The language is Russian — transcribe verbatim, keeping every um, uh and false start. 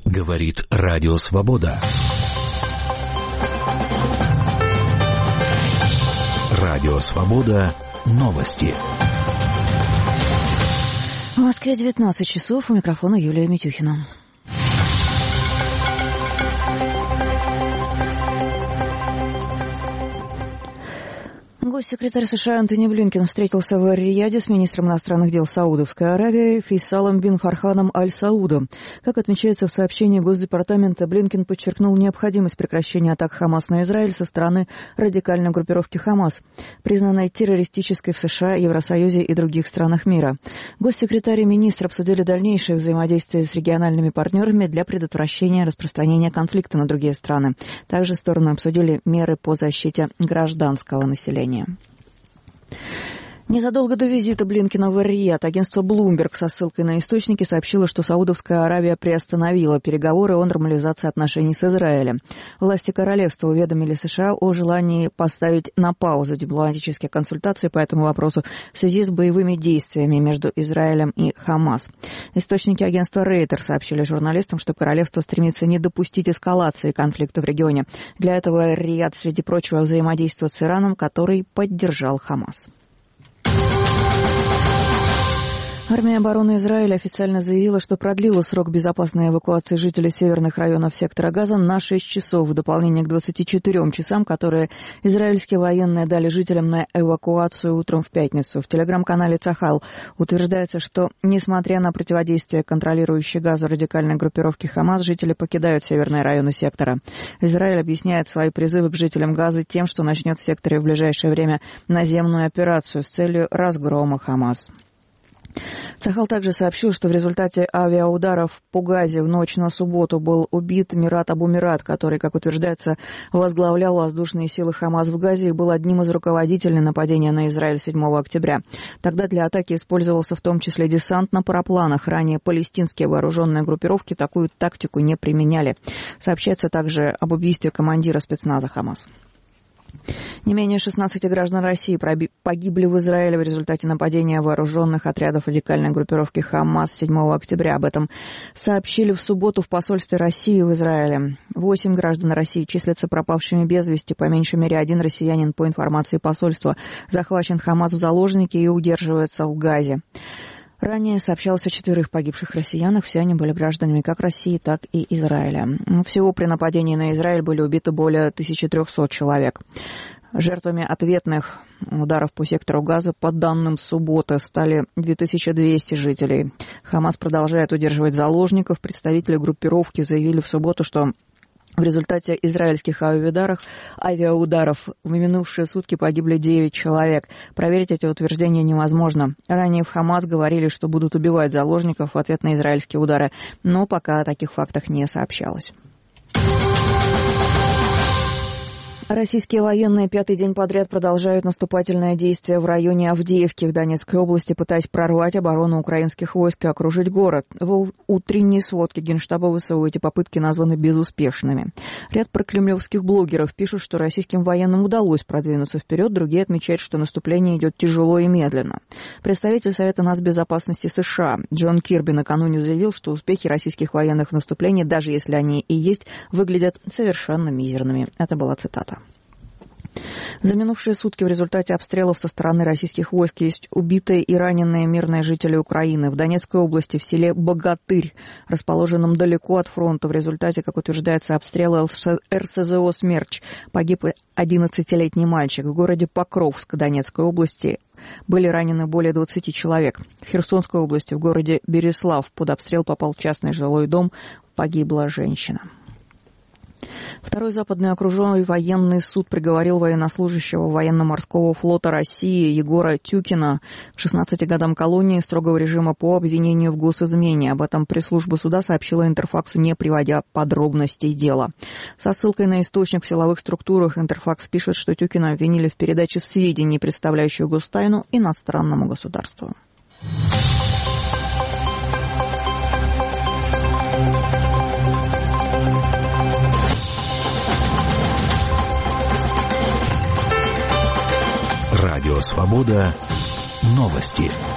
Говорит Радио Свобода. Радио Свобода. Новости. В Москве девятнадцать часов. У микрофона Юлия Митюхина. Госсекретарь США Антони Блинкен встретился в Эр-Рияде с министром иностранных дел Саудовской Аравии Фейсалом бин Фарханом Аль-Саудом. Как отмечается в сообщении Госдепартамента, Блинкен подчеркнул необходимость прекращения атак Хамас на Израиль со стороны радикальной группировки Хамас, признанной террористической в США, Евросоюзе и других странах мира. Госсекретарь и министр обсудили дальнейшее взаимодействие с региональными партнерами для предотвращения распространения конфликта на другие страны. Также стороны обсудили меры по защите гражданского населения. Незадолго до визита Блинкена в Эр-Рияд агентство Bloomberg со ссылкой на источники сообщило, что Саудовская Аравия приостановила переговоры о нормализации отношений с Израилем. Власти королевства уведомили США о желании поставить на паузу дипломатические консультации по этому вопросу в связи с боевыми действиями между Израилем и Хамас. Источники агентства Рейтер сообщили журналистам, что королевство стремится не допустить эскалации конфликта в регионе. Для этого Эр-Рияд, среди прочего, взаимодействует с Ираном, который поддержал Хамас. Армия обороны Израиля официально заявила, что продлила срок безопасной эвакуации жителей северных районов сектора Газа на шесть часов в дополнение к двадцати четырем часам, которые израильские военные дали жителям на эвакуацию утром в пятницу. В телеграм-канале Цахал утверждается, что, несмотря на противодействие контролирующей Газу радикальной группировки Хамас, жители покидают северные районы сектора. Израиль объясняет свои призывы к жителям Газы тем, что начнет в секторе в ближайшее время наземную операцию с целью разгрома Хамас. Цахал также сообщил, что в результате авиаударов по Газе в ночь на субботу был убит Мират Абу-Мират, который, как утверждается, возглавлял воздушные силы Хамас в Газе и был одним из руководителей нападения на Израиль седьмого октября. Тогда для атаки использовался в том числе десант на парапланах. Ранее палестинские вооруженные группировки такую тактику не применяли. Сообщается также об убийстве командира спецназа Хамас. Не менее шестнадцати граждан России погибли в Израиле в результате нападения вооруженных отрядов радикальной группировки Хамас седьмого октября. Об этом сообщили в субботу в посольстве России в Израиле. Восемь граждан России числятся пропавшими без вести. По меньшей мере один россиянин, по информации посольства, захвачен Хамас в заложники и удерживается в Газе. Ранее сообщалось о четверых погибших россиянах. Все они были гражданами как России, так и Израиля. Всего при нападении на Израиль были убиты более тысячи трехсот человек. Жертвами ответных ударов по сектору Газа, по данным субботы, стали две тысячи двести жителей. Хамас продолжает удерживать заложников. Представители группировки заявили в субботу, что в результате израильских авиаударов, авиаударов в минувшие сутки погибли девять человек. Проверить эти утверждения невозможно. Ранее в Хамас говорили, что будут убивать заложников в ответ на израильские удары, но пока о таких фактах не сообщалось. Российские военные пятый день подряд продолжают наступательные действия в районе Авдеевки в Донецкой области, пытаясь прорвать оборону украинских войск и окружить город. В утренней сводке Генштаба ВСУ эти попытки названы безуспешными. Ряд прокремлевских блогеров пишут, что российским военным удалось продвинуться вперед, другие отмечают, что наступление идет тяжело и медленно. Представитель Совета нацбезопасности США Джон Кирби накануне заявил, что успехи российских военных в наступлении, даже если они и есть, выглядят совершенно мизерными. Это была цитата. За минувшие сутки в результате обстрелов со стороны российских войск есть убитые и раненые мирные жители Украины. В Донецкой области, в селе Богатырь, расположенном далеко от фронта, в результате, как утверждается, обстрела эр эс зэ о «Смерч», погиб одиннадцатилетний мальчик. В городе Покровск Донецкой области были ранены более двадцати человек. В Херсонской области, в городе Береслав, под обстрел попал частный жилой дом, погибла женщина. Второй западный окружной военный суд приговорил военнослужащего военно-морского флота России Егора Тюкина к шестнадцати годам колонии строгого режима по обвинению в госизмене. Об этом пресс-служба суда сообщила Интерфаксу, не приводя подробностей дела. Со ссылкой на источник в силовых структурах Интерфакс пишет, что Тюкина обвинили в передаче сведений, представляющих гостайну, иностранному государству. Радио Свобода. Новости.